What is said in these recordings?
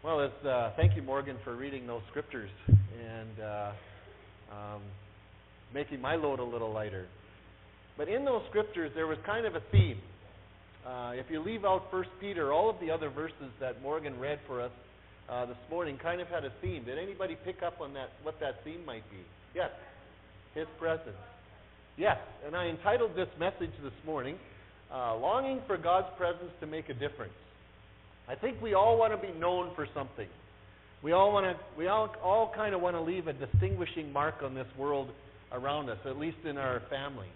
Thank you, Morgan, for reading those scriptures and making my load a little lighter. But in those scriptures, there was kind of a theme. If you leave out 1 Peter, all of the other verses that Morgan read for us this morning kind of had a theme. Did anybody pick up on that? What that theme might be? Yes, His presence. Yes, and I entitled this message this morning, "Longing for God's Presence to Make a Difference." I think we all want to be known for something. We all kind of want to leave a distinguishing mark on this world around us, at least in our family.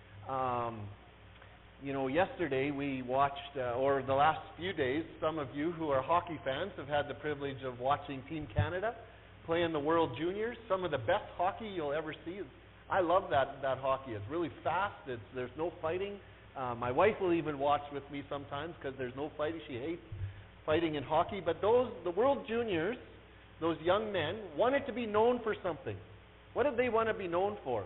Yesterday we watched, or the last few days, some of you who are hockey fans have had the privilege of watching Team Canada play in the World Juniors. Some of the best hockey you'll ever see. I love that hockey. It's really fast. There's no fighting. My wife will even watch with me sometimes because there's no fighting. She hates fighting in hockey. But the World Juniors, those young men, wanted to be known for something. What did they want to be known for?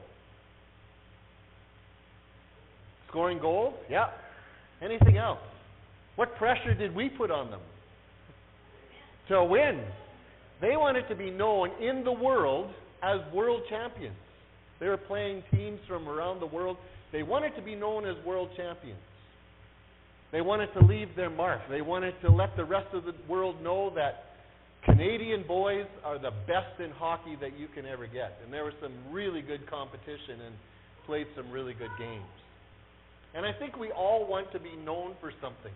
Scoring goals? Yeah. Anything else? What pressure did we put on them? To win. They wanted to be known in the world as world champions. They were playing teams from around the world. They wanted to be known as world champions. They wanted to leave their mark. They wanted to let the rest of the world know that Canadian boys are the best in hockey that you can ever get. And there was some really good competition and played some really good games. And I think we all want to be known for something.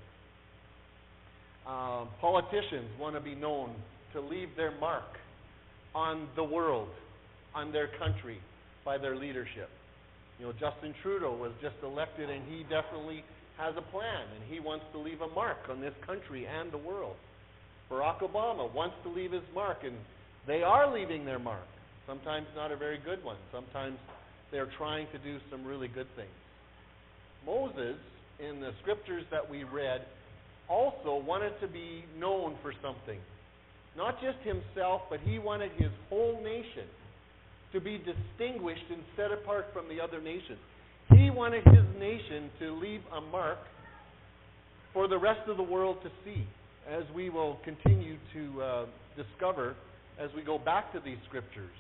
Politicians want to be known to leave their mark on the world, on their country, by their leadership. Justin Trudeau was just elected, and he definitely has a plan, and he wants to leave a mark on this country and the world. Barack Obama wants to leave his mark, and they are leaving their mark. Sometimes not a very good one. Sometimes they're trying to do some really good things. Moses, in the scriptures that we read, also wanted to be known for something. Not just himself, but he wanted his whole nation to be distinguished and set apart from the other nations. He wanted his nation to leave a mark for the rest of the world to see, as we will continue to discover as we go back to these scriptures.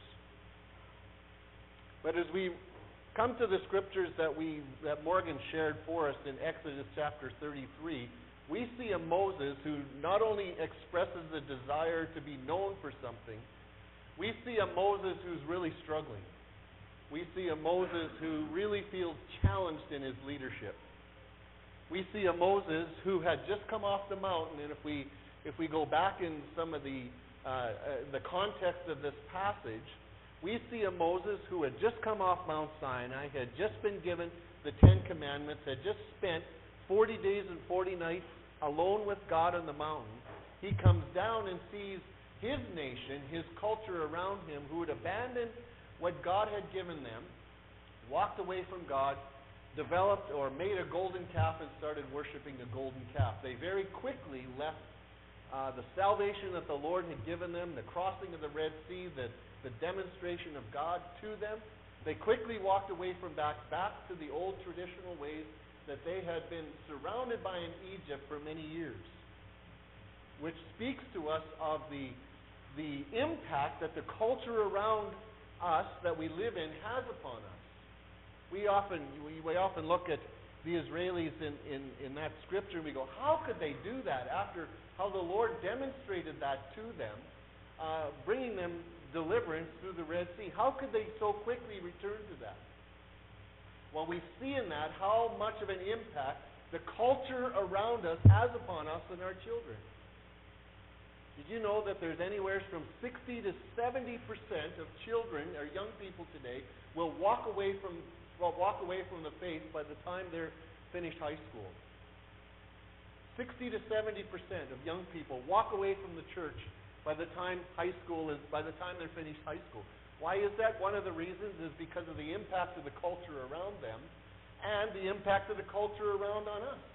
But as we come to the scriptures that Morgan shared for us in Exodus chapter 33, we see a Moses who not only expresses a desire to be known for something, we see a Moses who's really struggling. We see a Moses who really feels challenged in his leadership. We see a Moses who had just come off the mountain, and if we go back in some of the context of this passage, we see a Moses who had just come off Mount Sinai, had just been given the 10 Commandments, had just spent 40 days and 40 nights alone with God on the mountain. He comes down and sees his nation, his culture around him, who had abandoned what God had given them, walked away from God, developed or made a golden calf and started worshiping the golden calf. They very quickly left the salvation that the Lord had given them, the crossing of the Red Sea, the demonstration of God to them. They quickly walked away from back to the old traditional ways that they had been surrounded by in Egypt for many years, which speaks to us of the impact that the culture around us that we live in has upon us. We often look at the Israelis in that scripture and we go, how could they do that after how the Lord demonstrated that to them, bringing them deliverance through the Red Sea? How could they so quickly return to that? Well, we see in that how much of an impact the culture around us has upon us and our children. Did you know that there's anywhere from 60 to 70% of children or young people today will walk away from the faith by the time they're finished high school? 60 to 70% of young people walk away from the church by the time they're finished high school. Why is that? One of the reasons is because of the impact of the culture around them and the impact of the culture around on us.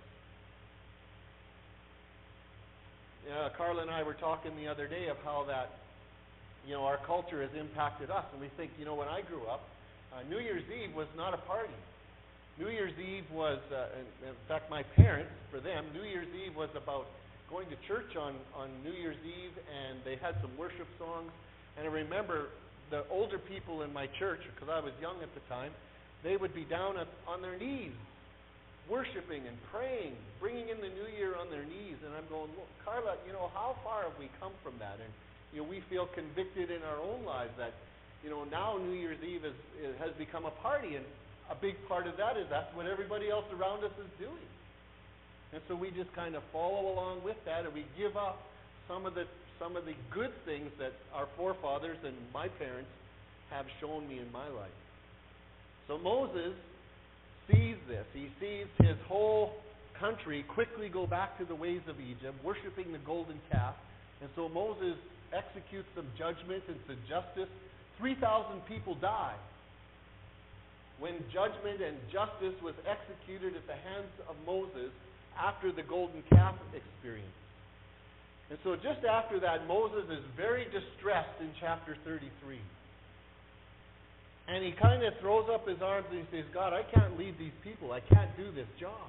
Carla and I were talking the other day of how that, our culture has impacted us. And we think, when I grew up, New Year's Eve was not a party. New Year's Eve was, in fact, my parents, for them, New Year's Eve was about going to church on New Year's Eve, and they had some worship songs. And I remember the older people in my church, because I was young at the time, they would be down on their knees, worshiping and praying, bringing in the new year on their knees. And I'm going, look, Carla, how far have we come from that? And, we feel convicted in our own lives that, now New Year's Eve has become a party. And a big part of that is that's what everybody else around us is doing. And so we just kind of follow along with that, and we give up some of the good things that our forefathers and my parents have shown me in my life. So Moses sees this. He sees his whole country quickly go back to the ways of Egypt, worshiping the golden calf. And so Moses executes some judgment and some justice. 3,000 people die when judgment and justice was executed at the hands of Moses after the golden calf experience. And so just after that, Moses is very distressed in chapter 33. And he kind of throws up his arms and he says, God, I can't lead these people. I can't do this job.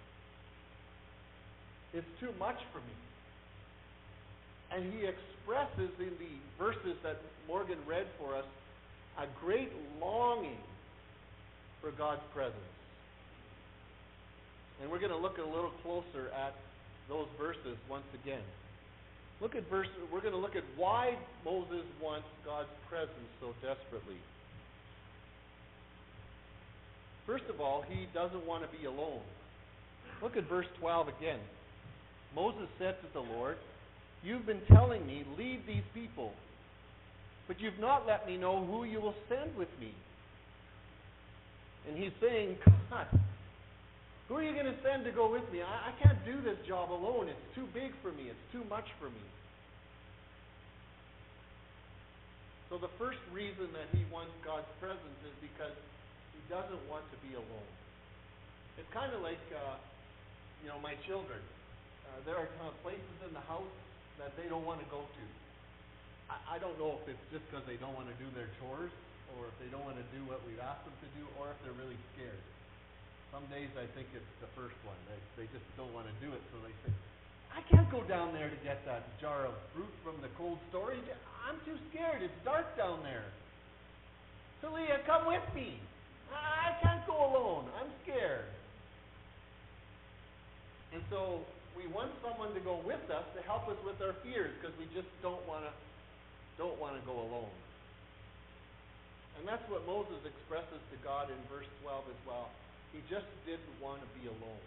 It's too much for me. And he expresses in the verses that Morgan read for us a great longing for God's presence. And we're going to look a little closer at those verses once again. We're going to look at why Moses wants God's presence so desperately. First of all, he doesn't want to be alone. Look at verse 12 again. Moses said to the Lord, you've been telling me, lead these people, but you've not let me know who you will send with me. And he's saying, God, who are you going to send to go with me? I can't do this job alone. It's too big for me. It's too much for me. So the first reason that he wants God's presence is because he doesn't want to be alone. It's kind of like, my children. There are kind of places in the house that they don't want to go to. I don't know if it's just because they don't want to do their chores, or if they don't want to do what we've asked them to do, or if they're really scared. Some days I think it's the first one. They just don't want to do it, so they say, I can't go down there to get that jar of fruit from the cold storage. I'm too scared. It's dark down there. So Leah, come with me. I can't go alone. I'm scared. And so we want someone to go with us to help us with our fears, because we just don't want to go alone. And that's what Moses expresses to God in verse 12 as well. He just didn't want to be alone.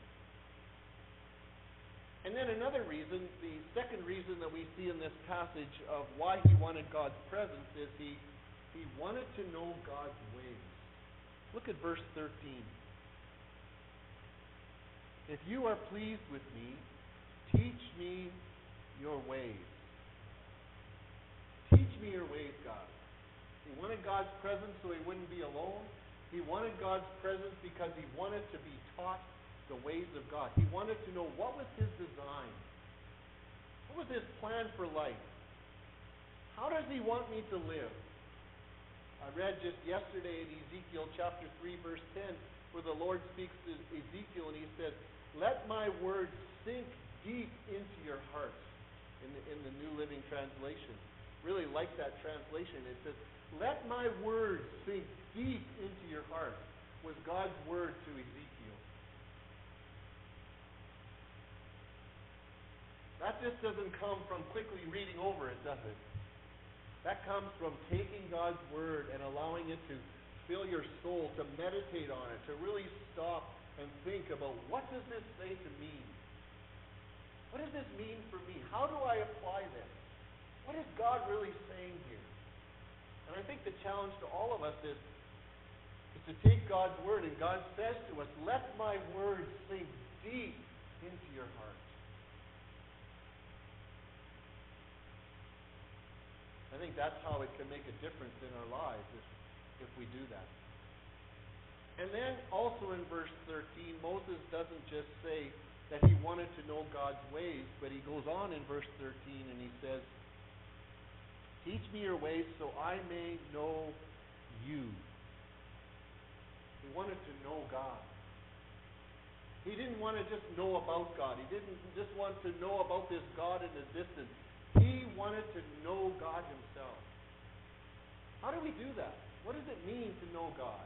And then another reason, the second reason that we see in this passage of why he wanted God's presence is he wanted to know God's ways. Look at verse 13. If you are pleased with me, teach me your ways. Teach me your ways, God. He wanted God's presence so he wouldn't be alone. He wanted God's presence because he wanted to be taught the ways of God. He wanted to know what was his design. What was his plan for life? How does he want me to live? I read just yesterday in Ezekiel chapter 3 verse 10 where the Lord speaks to Ezekiel and he says, let my words sink deep into your heart, in the New Living Translation. Really like that translation. It says, let my words sink deep into your heart, was God's word to Ezekiel. That just doesn't come from quickly reading over it, does it? That comes from taking God's word and allowing it to fill your soul, to meditate on it, to really stop and think about, what does this say to me? What does this mean for me? How do I apply this? What is God really saying here? And I think the challenge to all of us is to take God's word, and God says to us, let my word sink deep into your heart. I think that's how it can make a difference in our lives if we do that. And then also in verse 13, Moses doesn't just say that he wanted to know God's ways, but he goes on in verse 13 and he says, teach me your ways so I may know you. He wanted to know God. He didn't want to just know about God. He didn't just want to know about this God in the distance. He wanted to know God himself. How do we do that? What does it mean to know God?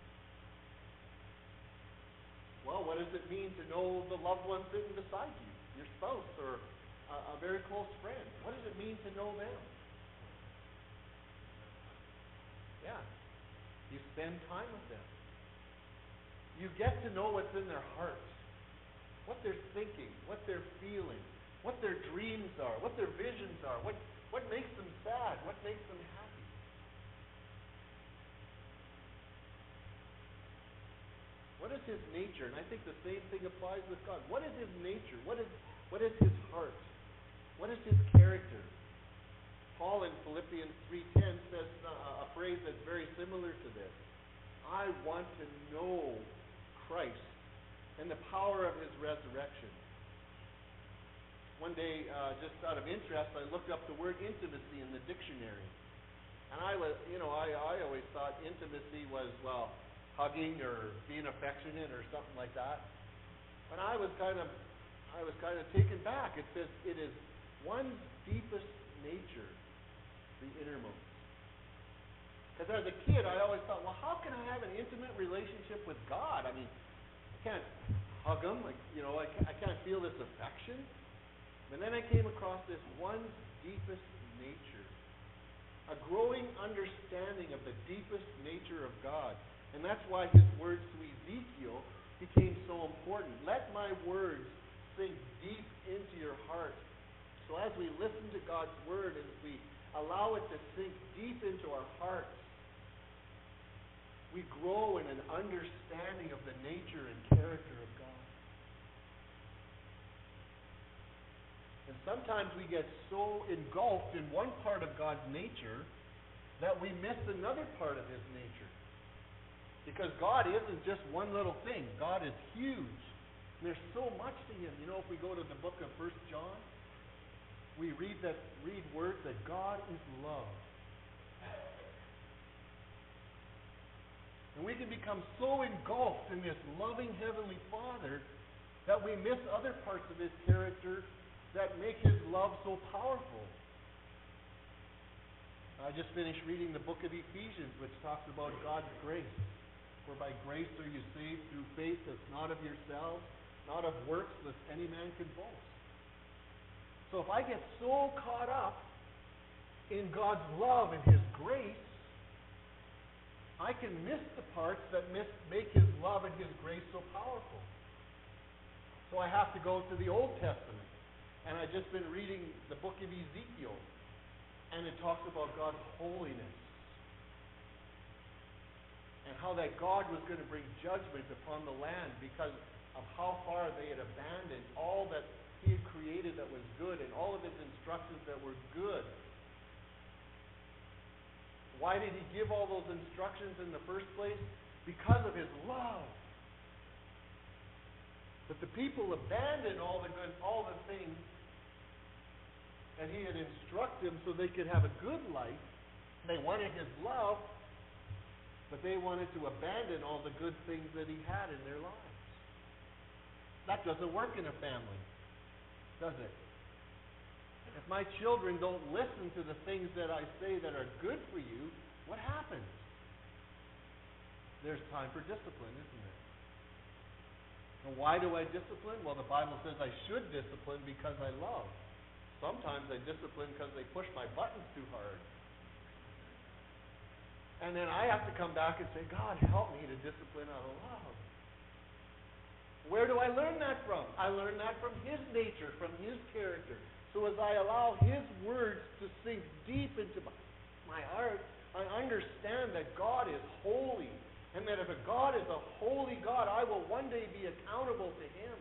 Well, what does it mean to know the loved one sitting beside you, your spouse or a very close friend? What does it mean to know them? Yeah, you spend time with them. You get to know what's in their hearts, what they're thinking, what they're feeling, what their dreams are, what their visions are, what makes them sad, what makes them happy. What is his nature? And I think the same thing applies with God. What is his nature? What is his heart? What is his character? Paul in Philippians 3:10 says a phrase that's very similar to this. I want to know Christ and the power of his resurrection. One day, just out of interest, I looked up the word intimacy in the dictionary. And I always thought intimacy was, well, hugging or being affectionate or something like that. But I was kind of taken back. It says it is one's deepest nature, the innermost. Because as a kid, I always thought, well, how can I have an intimate relationship with God? I mean, I can't hug him. I can't feel this affection. And then I came across this one's deepest nature, a growing understanding of the deepest nature of God. And that's why his words to Ezekiel became so important. Let my words sink deep into your heart. So as we listen to God's word and as we allow it to sink deep into our hearts, we grow in an understanding of the nature and character of God. And sometimes we get so engulfed in one part of God's nature that we miss another part of his nature. Because God isn't just one little thing. God is huge. And there's so much to him. If we go to the book of 1 John, we read words that God is love. And we can become so engulfed in this loving Heavenly Father that we miss other parts of his character that make his love so powerful. I just finished reading the book of Ephesians, which talks about God's grace. For by grace are you saved through faith that's not of yourselves, not of works, lest any man can boast. So if I get so caught up in God's love and his grace, I can miss the parts that make his love and his grace so powerful. So I have to go to the Old Testament. And I've just been reading the book of Ezekiel. And it talks about God's holiness. And how that God was going to bring judgment upon the land because of how far they had abandoned all that he had created that was good and all of his instructions that were good. Why did he give all those instructions in the first place? Because of his love. But the people abandoned all the things that he had instructed them so they could have a good life. They wanted his love, but they wanted to abandon all the good things that he had in their lives. That doesn't work in a family, does it? If my children don't listen to the things that I say that are good for you, what happens? There's time for discipline, isn't there? And why do I discipline? Well, the Bible says I should discipline because I love. Sometimes I discipline because they push my buttons too hard. And then I have to come back and say, God, help me to discipline out of love. Where do I learn that from? I learn that from his nature, from his character. So as I allow his words to sink deep into my heart, I understand that God is holy. And that if a God is a holy God, I will one day be accountable to him.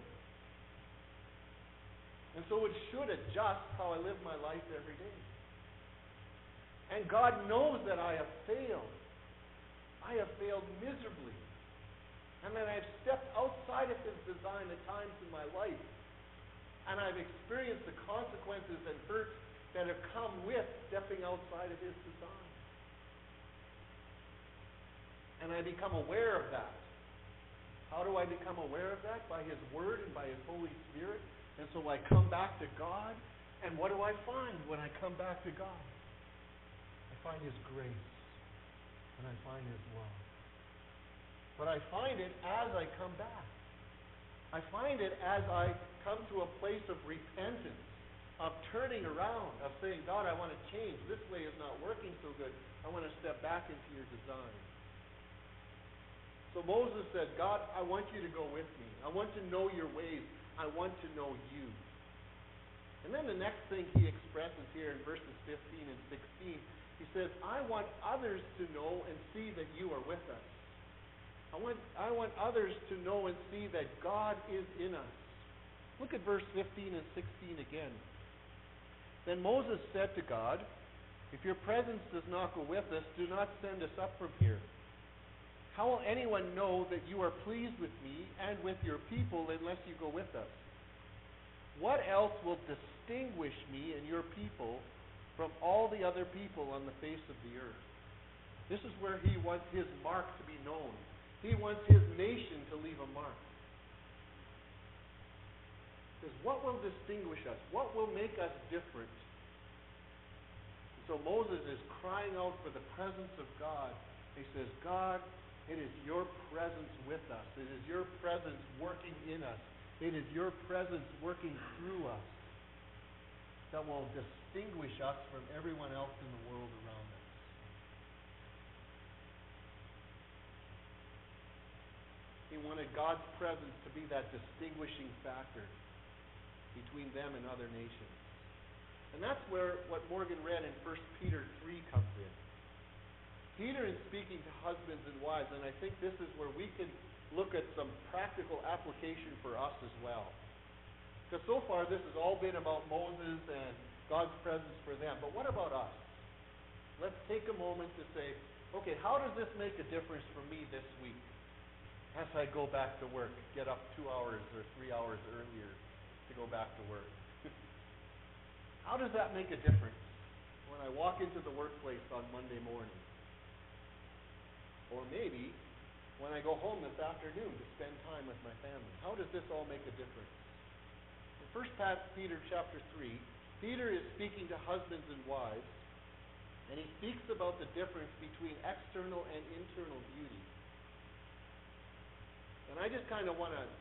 And so it should adjust how I live my life every day. And God knows that I have failed. I have failed miserably. And that I've stepped outside of his design at times in my life. And I've experienced the consequences and hurts that have come with stepping outside of his design. And I become aware of that. How do I become aware of that? By His Word and by His Holy Spirit. And so I come back to God, and what do I find when I come back to God? I find His grace, and I find His love. But I find it as I come back. I find it as I come to a place of repentance, of turning around, of saying, God, I want to change. This way is not working so good. I want to step back into your design. So Moses said, God, I want you to go with me. I want to know your ways. I want to know you. And then the next thing he expresses here in verses 15 and 16, he says, I want others to know and see that you are with us. I want others to know and see that God is in us. Look at verse 15 and 16 again. Then Moses said to God, if your presence does not go with us, do not send us up from here. How will anyone know that you are pleased with me and with your people unless you go with us? What else will distinguish me and your people from all the other people on the face of the earth? This is where he wants his mark to be known. He wants his nation to leave a mark. Because what will distinguish us? What will make us different? So Moses is crying out for the presence of God. He says, God, it is your presence with us. It is your presence working in us. It is your presence working through us that will distinguish us from everyone else in the world around us. He wanted God's presence to be that distinguishing factor between them and other nations. And that's where what Morgan read in 1 Peter 3 comes in. Peter is speaking to husbands and wives, and I think this is where we can look at some practical application for us as well. Because so far this has all been about Moses and God's presence for them. But what about us? Let's take a moment to say, okay, how does this make a difference for me this week? As I go back to work, get up 2 hours or 3 hours earlier to go back to work. How does that make a difference when I walk into the workplace on Monday morning? Or maybe when I go home this afternoon to spend time with my family. How does this all make a difference? In 1 Peter chapter 3, Peter is speaking to husbands and wives, and he speaks about the difference between external and internal beauty. And I just kind of want to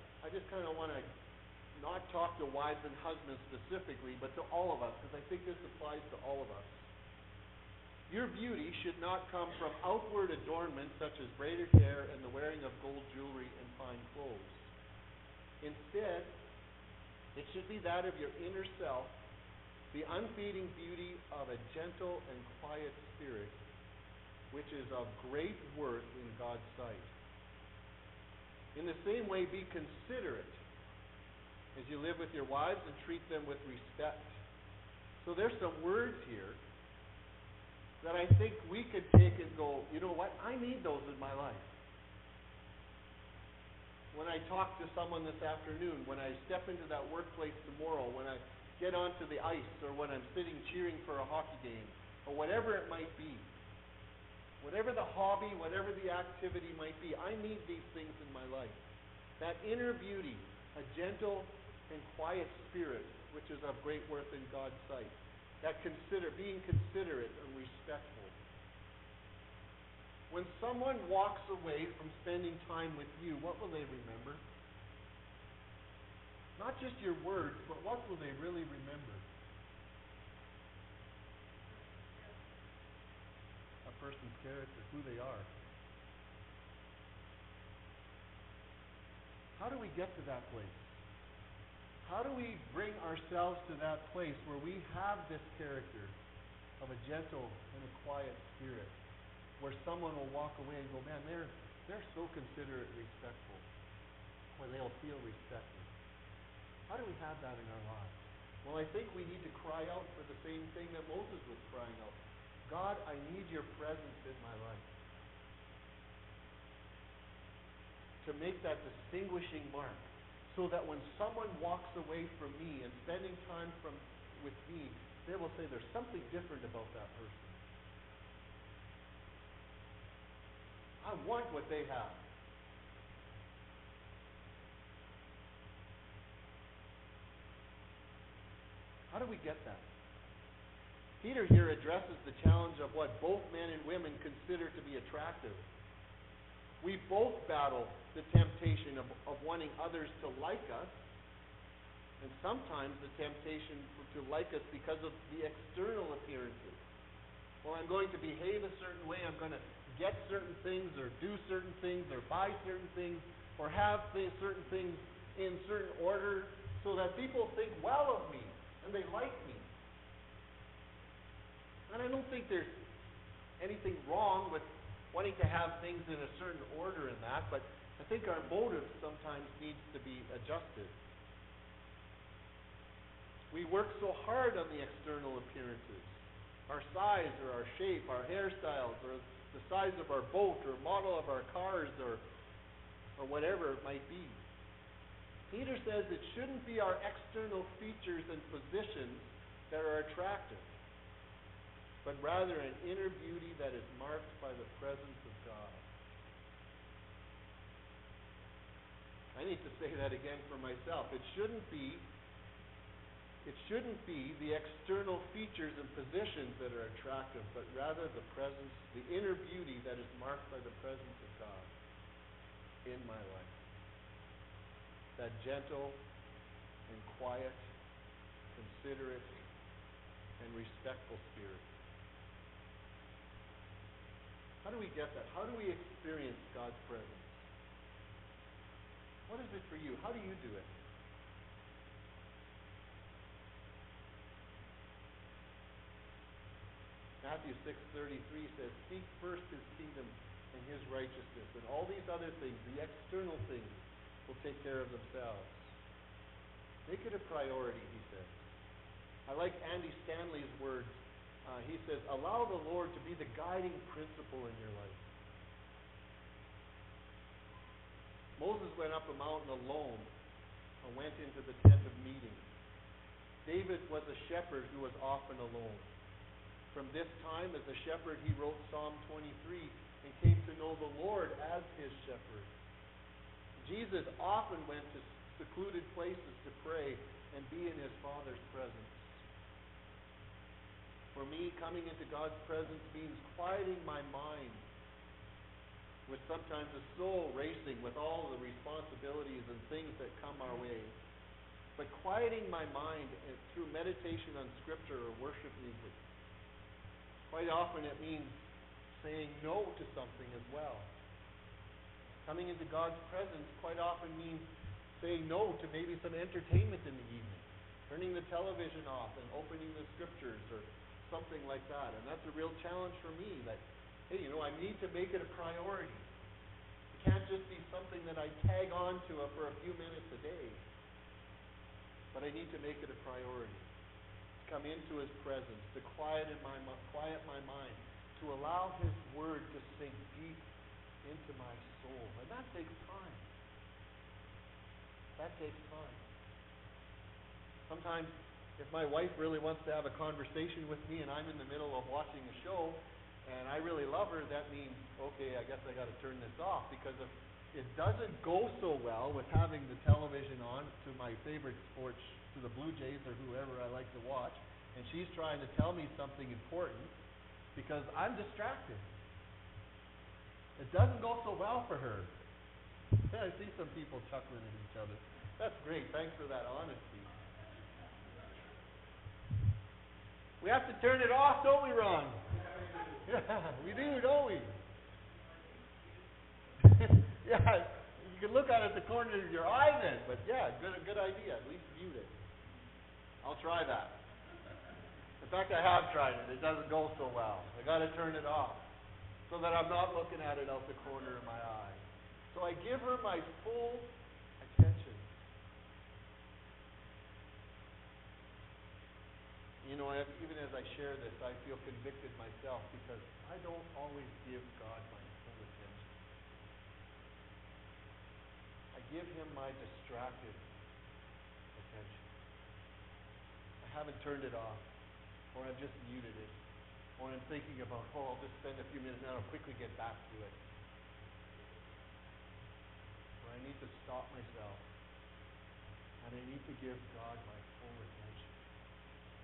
not talk to wives and husbands specifically, but to all of us, because I think this applies to all of us. Your beauty should not come from outward adornment such as braided hair and the wearing of gold jewelry and fine clothes. Instead, it should be that of your inner self, the unfading beauty of a gentle and quiet spirit, which is of great worth in God's sight. In the same way, be considerate as you live with your wives and treat them with respect. So there's some words here that I think we could take and go, you know what, I need those in my life. When I talk to someone this afternoon, when I step into that workplace tomorrow, when I get onto the ice, or when I'm sitting cheering for a hockey game, or whatever it might be, whatever the hobby, whatever the activity might be, I need these things in my life. That inner beauty, a gentle and quiet spirit, which is of great worth in God's sight. That being considerate and respectful. When someone walks away from spending time with you, what will they remember? Not just your words, but what will they really remember? A person's character, who they are. How do we get to that place? How do we bring ourselves to that place where we have this character of a gentle and a quiet spirit, where someone will walk away and go, man, they're so considerate and respectful, where they'll feel respected. How do we have that in our lives? Well, I think we need to cry out for the same thing that Moses was crying out. God, I need your presence in my life to make that distinguishing mark, so that when someone walks away from me and spending time with me, they will say there's something different about that person. I want what they have. How do we get that? Peter here addresses the challenge of what both men and women consider to be attractive. We both battle the temptation of wanting others to like us, and sometimes the temptation to like us because of the external appearances. Well, I'm going to behave a certain way, I'm going to get certain things, or do certain things, or buy certain things, or have certain things in certain order, so that people think well of me, and they like me. And I don't think there's anything wrong with wanting to have things in a certain order in that, but I think our motive sometimes needs to be adjusted. We work so hard on the external appearances, our size or our shape, our hairstyles, or the size of our boat, or model of our cars, or whatever it might be. Peter says it shouldn't be our external features and positions that are attractive, but rather an inner beauty that is marked by the presence of God. I need to say that again for myself. It shouldn't be the external features and positions that are attractive, but rather the presence, the inner beauty that is marked by the presence of God in my life. That gentle and quiet, considerate, and respectful spirit. How do we get that? How do we experience God's presence? What is it for you? How do you do it? Matthew 6:33 says, "Seek first His kingdom and His righteousness, and all these other things, the external things, will take care of themselves." Make it a priority, he says. I like Andy Stanley's words. He says, "Allow the Lord to be the guiding principle in your life." Moses went up a mountain alone and went into the tent of meeting. David was a shepherd who was often alone. From this time, as a shepherd, he wrote Psalm 23 and came to know the Lord as his shepherd. Jesus often went to secluded places to pray and be in his Father's presence. For me, coming into God's presence means quieting my mind, with sometimes a soul racing with all the responsibilities and things that come our way. But quieting my mind through meditation on Scripture or worship music. Quite often it means saying no to something as well. Coming into God's presence quite often means saying no to maybe some entertainment in the evening. Turning the television off and opening the Scriptures or something like that. And that's a real challenge for me that, hey, I need to make it a priority. It can't just be something that I tag on to for a few minutes a day. But I need to make it a priority. To come into His presence, to quiet my mind, to allow His Word to sink deep into my soul. And that takes time. That takes time. Sometimes, if my wife really wants to have a conversation with me and I'm in the middle of watching a show and I really love her, that means, okay, I guess I got to turn this off, because if it doesn't go so well with having the television on to my favorite sports, to the Blue Jays or whoever I like to watch, and she's trying to tell me something important because I'm distracted. It doesn't go so well for her. I see some people chuckling at each other. That's great. Thanks for that honesty. We have to turn it off, don't we, Ron? Yeah, we do, don't we? Yeah, you can look out at the corner of your eye then, but yeah, good idea. At least mute it. I'll try that. In fact, I have tried it. It doesn't go so well. I got to turn it off so that I'm not looking at it out the corner of my eye. So I give her my full attention. Even as I share this, I feel convicted myself because I don't always give God my full attention. I give Him my distracted attention. I haven't turned it off, or I've just muted it, or I'm thinking about, I'll just spend a few minutes and I'll quickly get back to it. Or I need to stop myself, and I need to give God my full attention.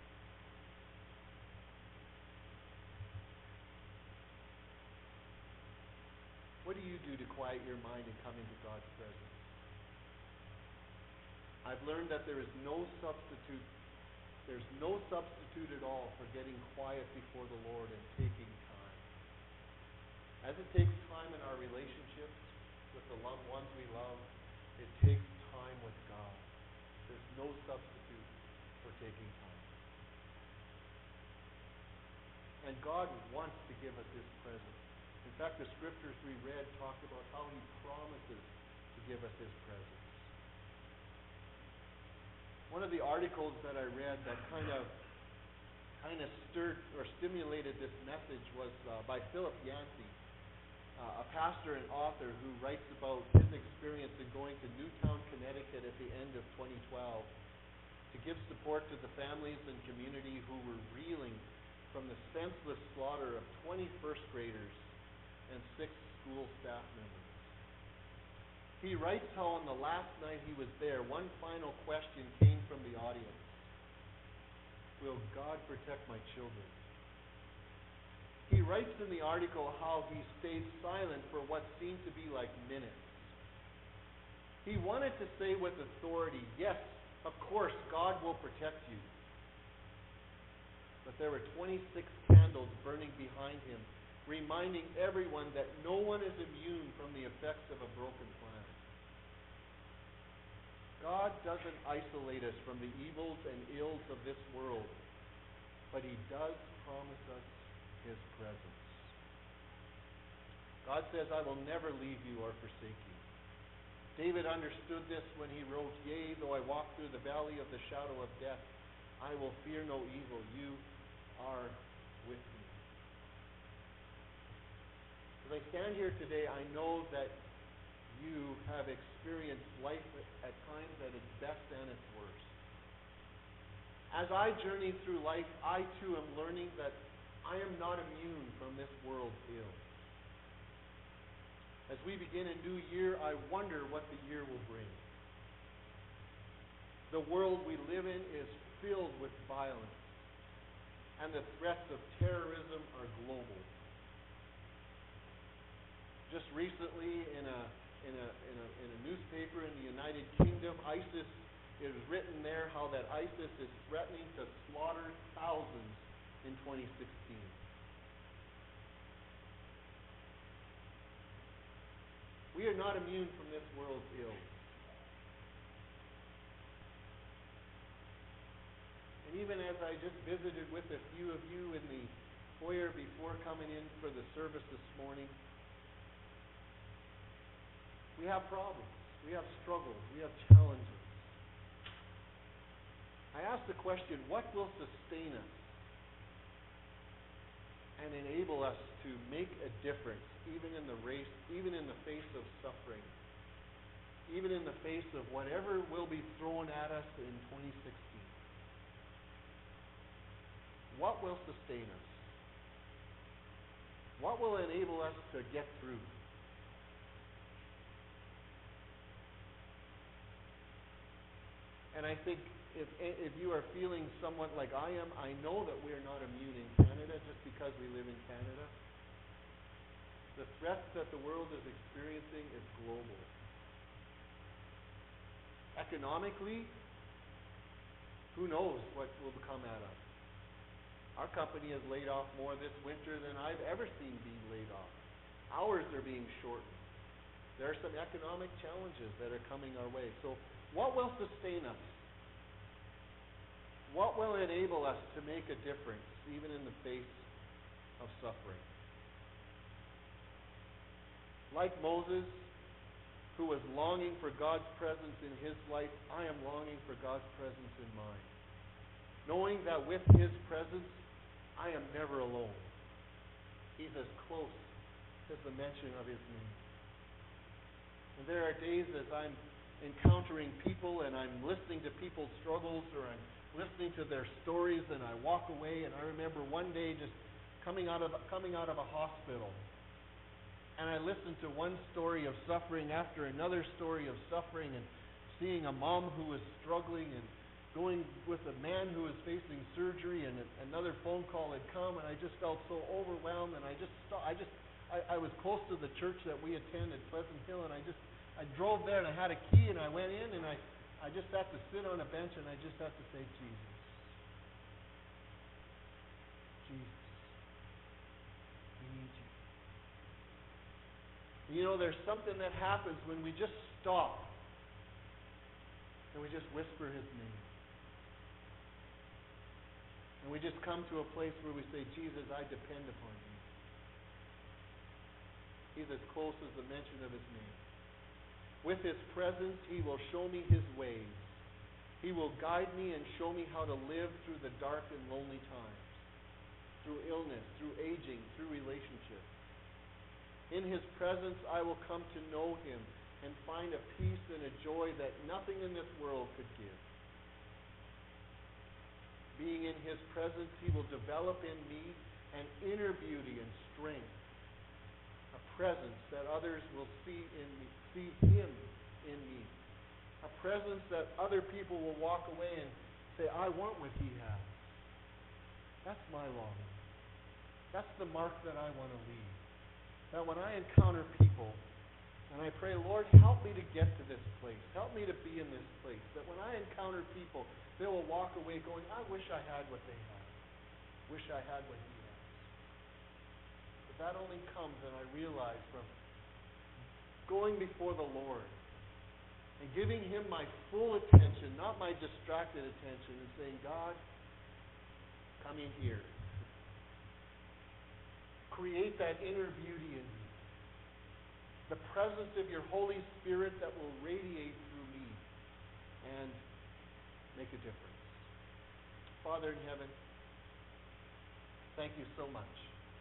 you do to quiet your mind and come into God's presence? I've learned that there is no substitute. There's no substitute at all for getting quiet before the Lord and taking time. As it takes time in our relationships with the loved ones we love, it takes time with God. There's no substitute for taking time. And God wants to give us His presence. In fact, the scriptures we read talked about how He promises to give us His presence. One of the articles that I read that kind of stirred or stimulated this message was by Philip Yancey, a pastor and author who writes about his experience in going to Newtown, Connecticut at the end of 2012 to give support to the families and community who were reeling from the senseless slaughter of 20 first graders and 6 school staff members. He writes how on the last night he was there, one final question came from the audience. Will God protect my children? He writes in the article how he stayed silent for what seemed to be like minutes. He wanted to say with authority, yes, of course, God will protect you. But there were 26 candles burning behind him, reminding everyone that no one is immune from the effects of a broken plan. God doesn't isolate us from the evils and ills of this world, but He does promise us His presence. God says, I will never leave you or forsake you. David understood this when he wrote, Yea, though I walk through the valley of the shadow of death, I will fear no evil. You are with me. As I stand here today, I know that you have experienced life at times at its best and its worst. As I journey through life, I too am learning that I am not immune from this world's ills. As we begin a new year, I wonder what the year will bring. The world we live in is filled with violence, and the threats of terrorism are global. Just recently, in a newspaper in the United Kingdom, ISIS, it was written there how that ISIS is threatening to slaughter thousands in 2016. We are not immune from this world's ills. And even as I just visited with a few of you in the foyer before coming in for the service this morning, we have problems, we have struggles, we have challenges. I ask the question, what will sustain us and enable us to make a difference, even in the face of suffering, even in the face of whatever will be thrown at us in 2016? What will sustain us? What will enable us to get through? And I think if you are feeling somewhat like I am, I know that we are not immune in Canada just because we live in Canada. The threat that the world is experiencing is global. Economically, who knows what will come at us? Our company has laid off more this winter than I've ever seen being laid off. Hours are being shortened. There are some economic challenges that are coming our way. So what will sustain us? What will enable us to make a difference, even in the face of suffering? Like Moses, who was longing for God's presence in his life, I am longing for God's presence in mine. Knowing that with His presence, I am never alone. He's as close as the mention of His name. And there are days as I'm encountering people and I'm listening to people's struggles, or I'm listening to their stories, and I walk away, and I remember one day just coming out of a hospital, and I listened to one story of suffering after another story of suffering, and seeing a mom who was struggling and going with a man who was facing surgery, and another phone call had come, and I just felt so overwhelmed, and I I was close to the church that we attend at Pleasant Hill, and I drove there, and I had a key, and I went in, and I just had to sit on a bench, and I just had to say, Jesus. Jesus. We need you. You know, there's something that happens when we just stop and we just whisper His name. And we just come to a place where we say, Jesus, I depend upon you. He's as close as the mention of His name. With His presence, He will show me His ways. He will guide me and show me how to live through the dark and lonely times, through illness, through aging, through relationships. In His presence, I will come to know Him and find a peace and a joy that nothing in this world could give. Being in His presence, He will develop in me an inner beauty and strength, a presence that others will see Him in me, a presence that other people will walk away and say, I want what He has. That's my longing. That's the mark that I want to leave. That when I encounter people, and I pray, Lord, help me to get to this place. Help me to be in this place. That when I encounter people, they will walk away going, I wish I had what they have. Wish I had what He has. But that only comes, and I realize, from going before the Lord and giving Him my full attention, not my distracted attention, and saying, God, come in here. Create that inner beauty in me. The presence of your Holy Spirit that will radiate through me and make a difference. Father in heaven, thank you so much.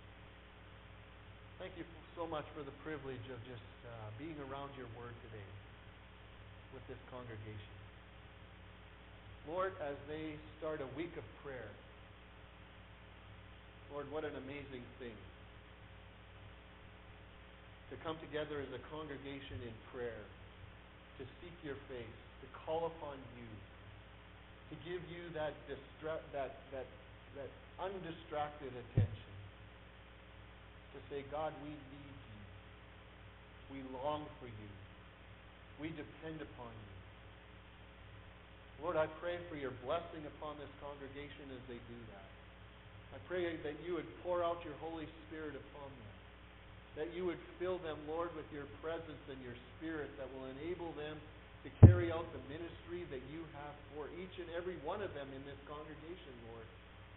Thank you so much for the privilege of just being around your word today with this congregation. Lord, as they start a week of prayer, Lord, what an amazing thing to come together as a congregation in prayer, to seek your face, to call upon you, to give you that undistracted attention, to say, God, we need you. We long for you. We depend upon you. Lord, I pray for your blessing upon this congregation as they do that. I pray that you would pour out your Holy Spirit upon them, that you would fill them, Lord, with your presence and your Spirit that will enable them to carry out the ministry that you have for each and every one of them in this congregation, Lord.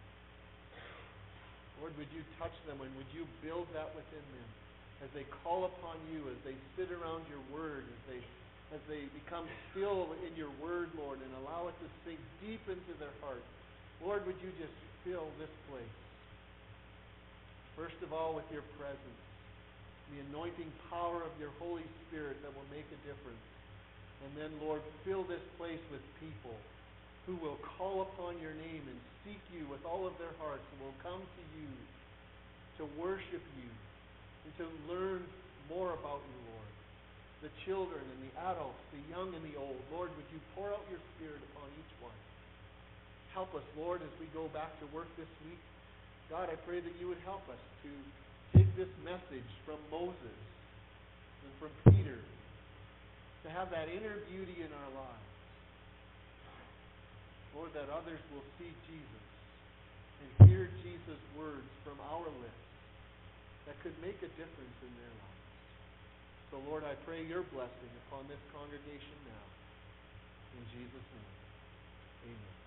Lord, would you touch them and would you build that within them as they call upon you, as they sit around your word, as they become still in your word, Lord, and allow it to sink deep into their hearts. Lord, would you just fill this place, first of all, with your presence, the anointing power of your Holy Spirit that will make a difference. And then, Lord, fill this place with people who will call upon your name and seek you with all of their hearts and will come to you to worship you and to learn more about you, Lord. The children and the adults, the young and the old, Lord, would you pour out your Spirit upon each one. Help us, Lord, as we go back to work this week. God, I pray that you would help us to take this message from Moses and from Peter, to have that inner beauty in our lives. Lord, that others will see Jesus and hear Jesus' words from our lips that could make a difference in their lives. So, Lord, I pray your blessing upon this congregation now. In Jesus' name, amen.